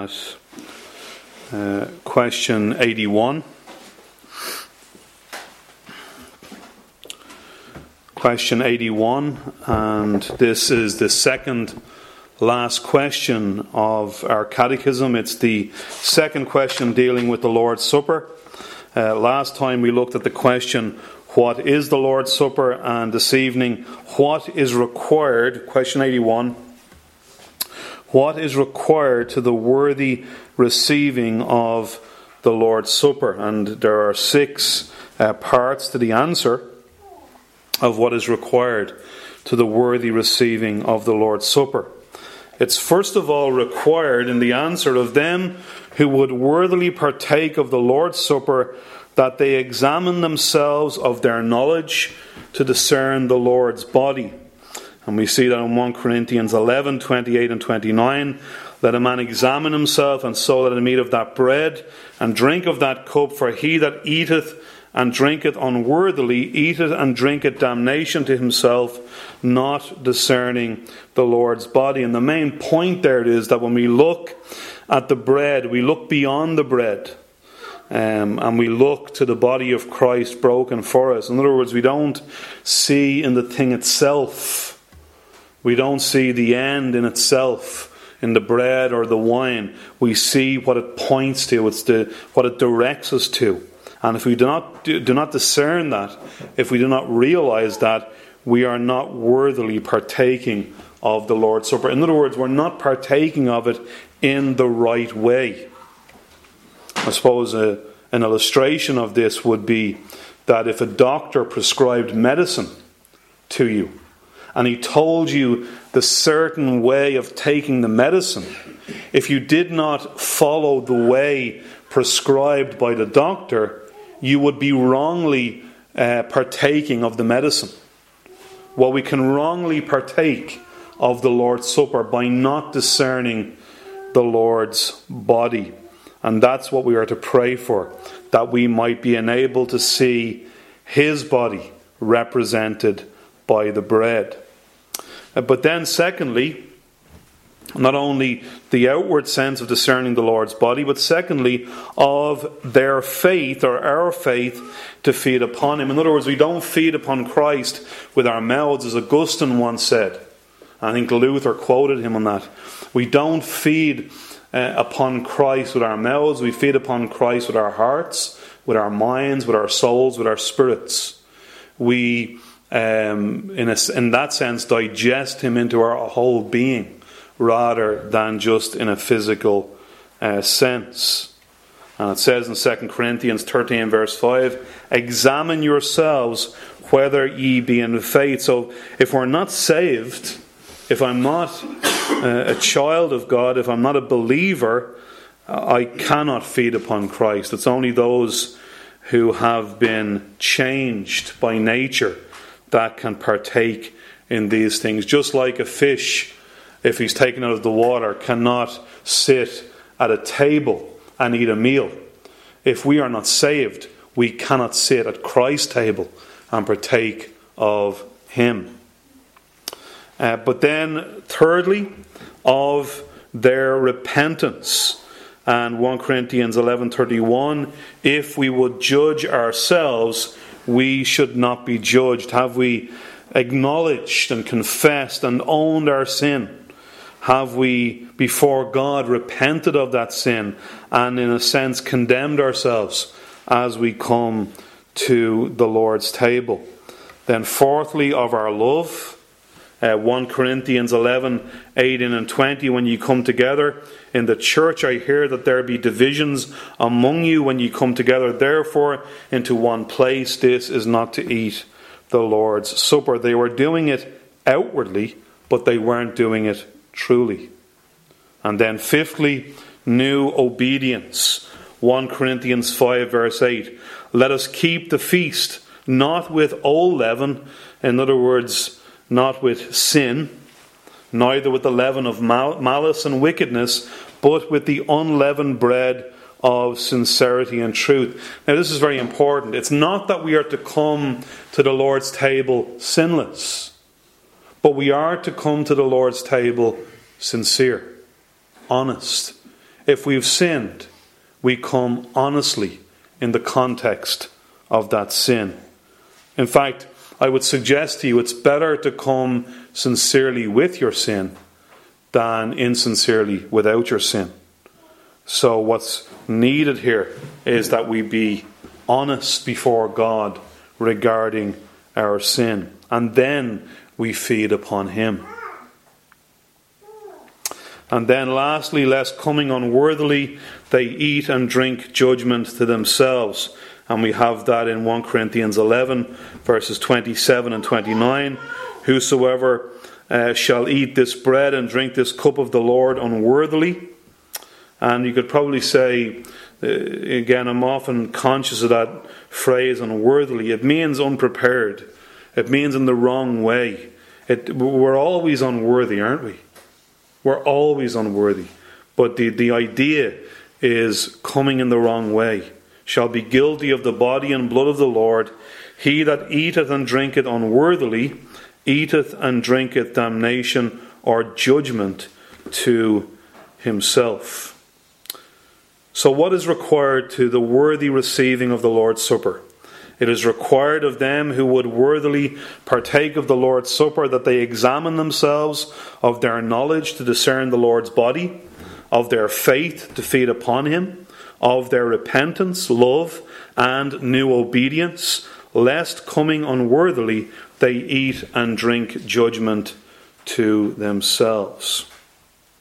at question 81. Question 81, and this is the second last question of our catechism. It's the second question dealing with the Lord's Supper. Last time we looked at the question, what is the Lord's Supper? And this evening, what is required, question 81, what is required to the worthy receiving of the Lord's Supper? And there are 6 parts to the answer of what is required to the worthy receiving of the Lord's Supper. It's first of all required in the answer of them who would worthily partake of the Lord's Supper that they examine themselves of their knowledge to discern the Lord's body. And we see that in 1 Corinthians 11, 28 and 29. Let a man examine himself, and so let him eat of that bread and drink of that cup. For he that eateth and drinketh unworthily eateth and drinketh damnation to himself, not discerning the Lord's body. And the main point there is that when we look at the bread, we look beyond the bread. And we look to the body of Christ broken for us. In other words, we don't see in the thing itself. We don't see the end in itself, in the bread or the wine. We see what it points to. It's what it directs us to. And if we do not discern that, if we do not realize that, we are not worthily partaking of the Lord's Supper. In other words, we're not partaking of it in the right way. I suppose an illustration of this would be that if a doctor prescribed medicine to you, and he told you the certain way of taking the medicine, if you did not follow the way prescribed by the doctor, you would be wrongly partaking of the medicine. Well, we can wrongly partake of the Lord's Supper by not discerning the Lord's body. And that's what we are to pray for, that we might be enabled to see His body represented by the bread. But then secondly, not only the outward sense of discerning the Lord's body, but secondly, of their faith, or our faith, to feed upon Him. In other words, we don't feed upon Christ with our mouths, as Augustine once said. I think Luther quoted him on that. We don't feed upon Christ with our mouths. We feed upon Christ with our hearts, with our minds, with our souls, with our spirits. We, in that sense, digest Him into our whole being, rather than just in a physical sense. And it says in 2 Corinthians 13 verse 5, examine yourselves whether ye be in faith. So if we're not saved, if I'm not a child of God, if I'm not a believer, I cannot feed upon Christ. It's only those who have been changed by nature that can partake in these things. Just like a fish, if he's taken out of the water, cannot sit at a table and eat a meal. If we are not saved, we cannot sit at Christ's table and partake of Him. But then, thirdly, of their repentance. And 1 Corinthians 11:31, if we would judge ourselves, we should not be judged. Have we acknowledged and confessed and owned our sin? Have we, before God, repented of that sin and, in a sense, condemned ourselves as we come to the Lord's table? Then, fourthly, of our love. 1 Corinthians 11:18 and 20, when you come together in the church, I hear that there be divisions among you when you come together, therefore, into one place. This is not to eat the Lord's Supper. They were doing it outwardly, but they weren't doing it truly. And then fifthly, new obedience. 1 Corinthians 5 verse 8, let us keep the feast, not with old leaven, in other words, not with sin, neither with the leaven of malice and wickedness, but with the unleavened bread of sincerity and truth. Now this is very important. It's not that we are to come to the Lord's table sinless, but we are to come to the Lord's table sincere, honest, if we've sinned, we come honestly in the context of that sin. In fact, I would suggest to you it's better to come sincerely with your sin than insincerely without your sin. So what's needed here is that we be honest before God regarding our sin, and then we feed upon Him. And then lastly, lest coming unworthily, they eat and drink judgment to themselves. And we have that in 1 Corinthians 11, verses 27 and 29. Whosoever shall eat this bread and drink this cup of the Lord unworthily. And you could probably say, again, I'm often conscious of that phrase, unworthily. It means unprepared. It means in the wrong way. We're always unworthy, aren't we? We're always unworthy. But the idea is coming in the wrong way. Shall be guilty of the body and blood of the Lord. He that eateth and drinketh unworthily, eateth and drinketh damnation or judgment to himself. So what is required to the worthy receiving of the Lord's Supper? It is required of them who would worthily partake of the Lord's Supper that they examine themselves of their knowledge to discern the Lord's body, of their faith to feed upon Him, of their repentance, love, and new obedience, lest coming unworthily they eat and drink judgment to themselves.